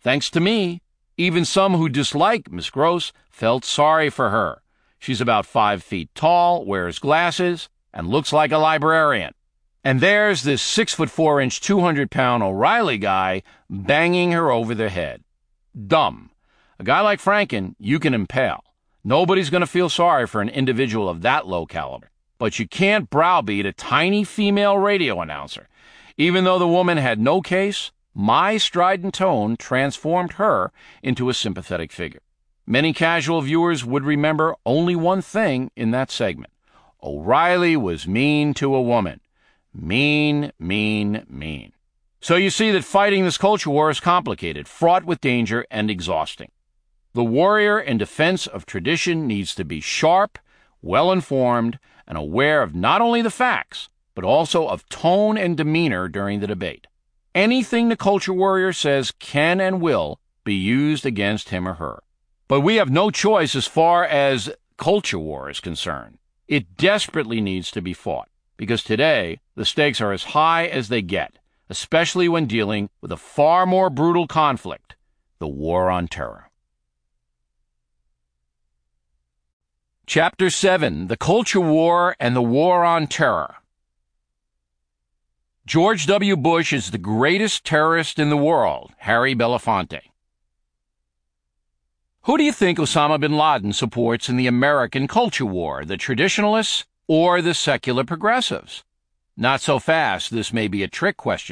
Thanks to me, even some who dislike Miss Gross felt sorry for her. She's about 5 feet tall, wears glasses, and looks like a librarian. And there's this 6'4", 200-pound O'Reilly guy banging her over the head. Dumb. A guy like Franken, you can impale. Nobody's going to feel sorry for an individual of that low caliber. But you can't browbeat a tiny female radio announcer. Even though the woman had no case, my strident tone transformed her into a sympathetic figure. Many casual viewers would remember only one thing in that segment. O'Reilly was mean to a woman. Mean, mean, mean. So you see that fighting this culture war is complicated, fraught with danger, and exhausting. The warrior in defense of tradition needs to be sharp, well-informed, and aware of not only the facts, but also of tone and demeanor during the debate. Anything the culture warrior says can and will be used against him or her. But we have no choice as far as culture war is concerned. It desperately needs to be fought, because today the stakes are as high as they get, especially when dealing with a far more brutal conflict, the war on terror. Chapter 7, The Culture War and the War on Terror. George W. Bush is the greatest terrorist in the world, Harry Belafonte. Who do you think Osama bin Laden supports in the American culture war, the traditionalists or the secular progressives? Not so fast, this may be a trick question.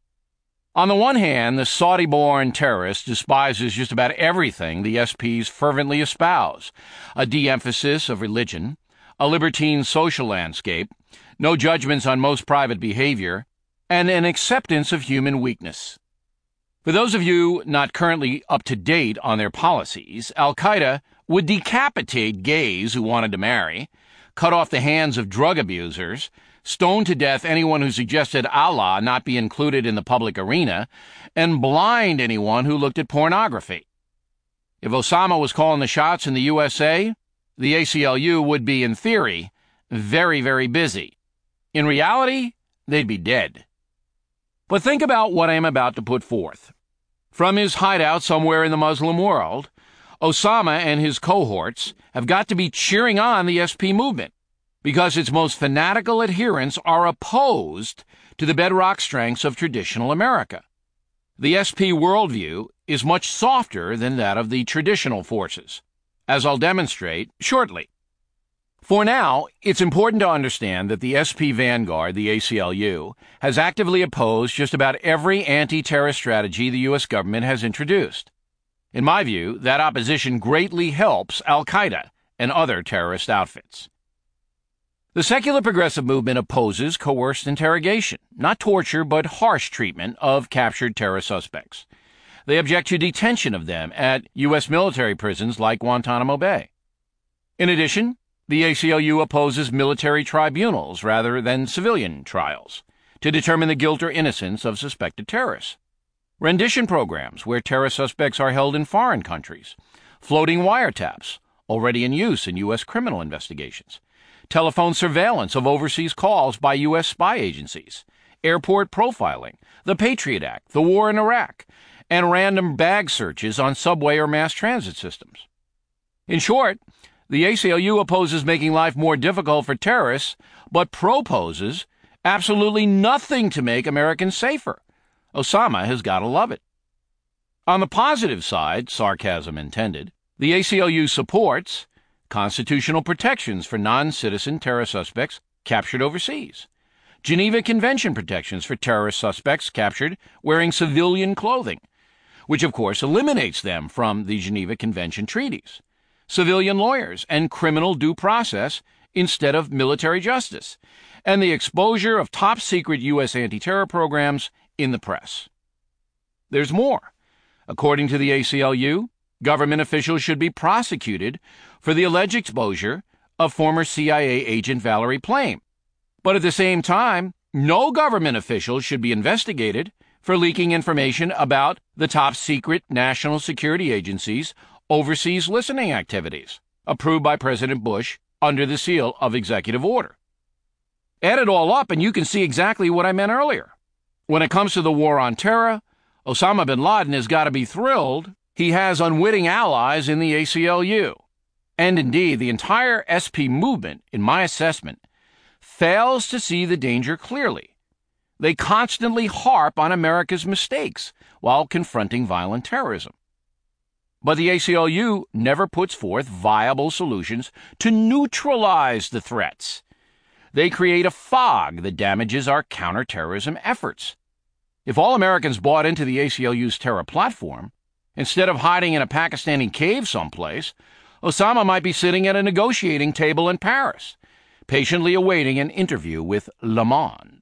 On the one hand, the Saudi-born terrorist despises just about everything the SPs fervently espouse: a de-emphasis of religion, a libertine social landscape, no judgments on most private behavior, and an acceptance of human weakness. For those of you not currently up to date on their policies, Al-Qaeda would decapitate gays who wanted to marry, cut off the hands of drug abusers, stone to death anyone who suggested Allah not be included in the public arena, and blind anyone who looked at pornography. If Osama was calling the shots in the USA, the ACLU would be, in theory, very, very busy. In reality, they'd be dead. But think about what I am about to put forth. From his hideout somewhere in the Muslim world, Osama and his cohorts have got to be cheering on the SP movement, because its most fanatical adherents are opposed to the bedrock strengths of traditional America. The SP worldview is much softer than that of the traditional forces, as I'll demonstrate shortly. For now, it's important to understand that the SP vanguard, the ACLU, has actively opposed just about every anti-terrorist strategy the U.S. government has introduced. In my view, that opposition greatly helps Al-Qaeda and other terrorist outfits. The secular progressive movement opposes coerced interrogation, not torture but harsh treatment of captured terror suspects. They object to detention of them at U.S. military prisons like Guantanamo Bay. In addition, the ACLU opposes military tribunals rather than civilian trials to determine the guilt or innocence of suspected terrorists. Rendition programs where terror suspects are held in foreign countries. Floating wiretaps, already in use in U.S. criminal investigations. Telephone surveillance of overseas calls by U.S. spy agencies. Airport profiling, the Patriot Act, the war in Iraq, and random bag searches on subway or mass transit systems. In short, the ACLU opposes making life more difficult for terrorists, but proposes absolutely nothing to make Americans safer. Osama has got to love it. On the positive side, sarcasm intended, the ACLU supports constitutional protections for non-citizen terror suspects captured overseas, Geneva Convention protections for terrorist suspects captured wearing civilian clothing, which of course eliminates them from the Geneva Convention treaties, civilian lawyers and criminal due process instead of military justice, and the exposure of top-secret U.S. anti-terror programs in the press. There's more. According to the ACLU, government officials should be prosecuted for the alleged exposure of former CIA agent Valerie Plame. But at the same time, no government official should be investigated for leaking information about the top-secret National Security Agency's overseas listening activities, approved by President Bush under the seal of executive order. Add it all up and you can see exactly what I meant earlier. When it comes to the war on terror, Osama bin Laden has got to be thrilled he has unwitting allies in the ACLU. And indeed, the entire SP movement, in my assessment, fails to see the danger clearly. They constantly harp on America's mistakes while confronting violent terrorism. But the ACLU never puts forth viable solutions to neutralize the threats. They create a fog that damages our counterterrorism efforts. If all Americans bought into the ACLU's terror platform, instead of hiding in a Pakistani cave someplace, Osama might be sitting at a negotiating table in Paris, patiently awaiting an interview with Le Monde.